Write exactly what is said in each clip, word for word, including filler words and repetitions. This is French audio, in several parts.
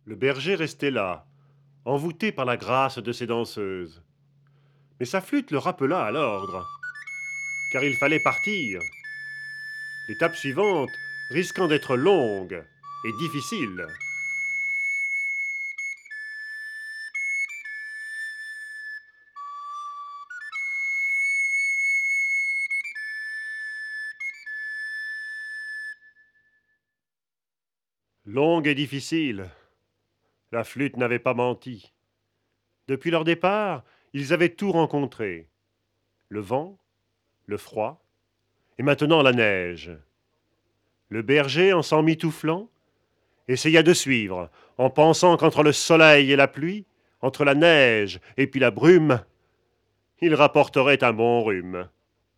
Le berger restait là, envoûté par la grâce de ses danseuses. Mais sa flûte le rappela à l'ordre, car il fallait partir. L'étape suivante risquant d'être longue et difficile. Longue et difficile. La flûte n'avait pas menti. Depuis leur départ, ils avaient tout rencontré. Le vent, le froid, et maintenant la neige. Le berger, en s'emmitouflant, essaya de suivre, en pensant qu'entre le soleil et la pluie, entre la neige et puis la brume, il rapporterait un bon rhume.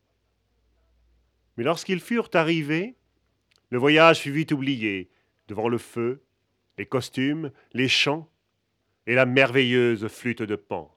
Mais lorsqu'ils furent arrivés, le voyage fut vite oublié, devant le feu, les costumes, les chants et la merveilleuse flûte de Pan.